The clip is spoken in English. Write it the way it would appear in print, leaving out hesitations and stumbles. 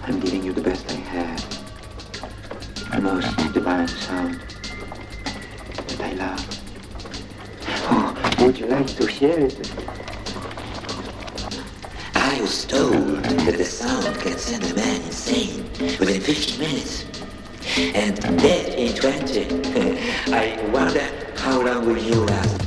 I'm giving you the best I have. The most divine sound that I love. Oh, would you like to hear it? I was told that the sound can send a man insane within 15 minutes. And dead in 20. I wonder how long will you last?